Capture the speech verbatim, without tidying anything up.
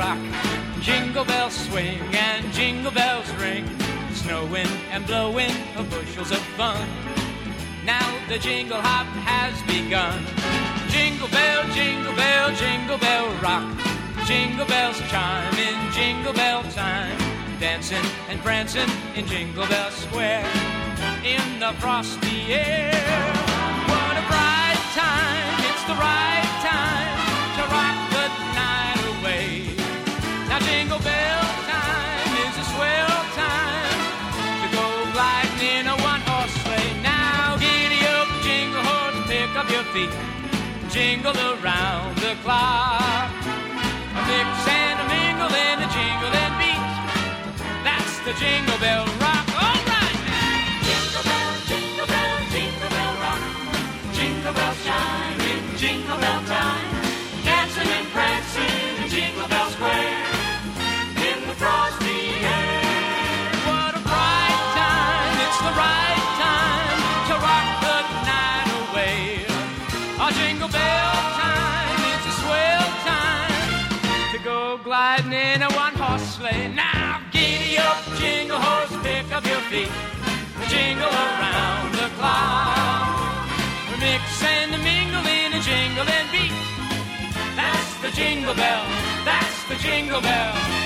rock. Jingle bells swing and jingle bells ring, snowing and blowing bushels of fun. Now the jingle hop has begun. Jingle bell, jingle bell, jingle bell rock. Jingle bells chime in jingle bell time, dancing and prancing in Jingle Bell Square. In the frosty air, what a bright time, it's the right time to rock the night away. Now jingle bell time is a swell time to go gliding in a one-horse sleigh. Now giddy up, jingle horse, pick up your feet, jingle around the clock. A mix and a mingle and a jingle and beat, that's the Jingle Bell Rock. All right now! Jingle bell, jingle bell, jingle bell rock. Jingle bells chime in jingle bell time, dancing and prancing in Jingle Bell Square. In the frosty air, what a bright time, it's the right time to rock the night away. A jingle bell time, it's a swell time to go gliding in a one-horse sleigh. Now giddy up, jingle horse, pick up your feet, jingle around the clock. Mix and mingle in a jingle and beat, that's the Jingle Bell, that's the Jingle Bell.